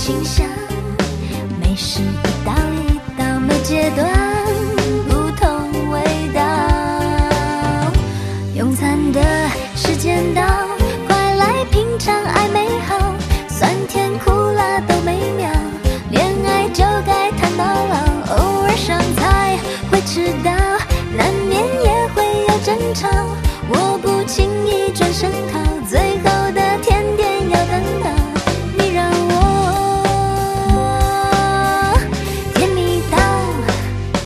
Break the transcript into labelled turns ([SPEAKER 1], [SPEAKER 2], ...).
[SPEAKER 1] 清香，美食一道一道，每阶段不同味道。用餐的时间到，快来品尝爱美好，酸甜苦辣都美妙，恋爱就该谈到老。偶尔上菜会迟到，难免也会有争吵，我不轻易转身靠，最后的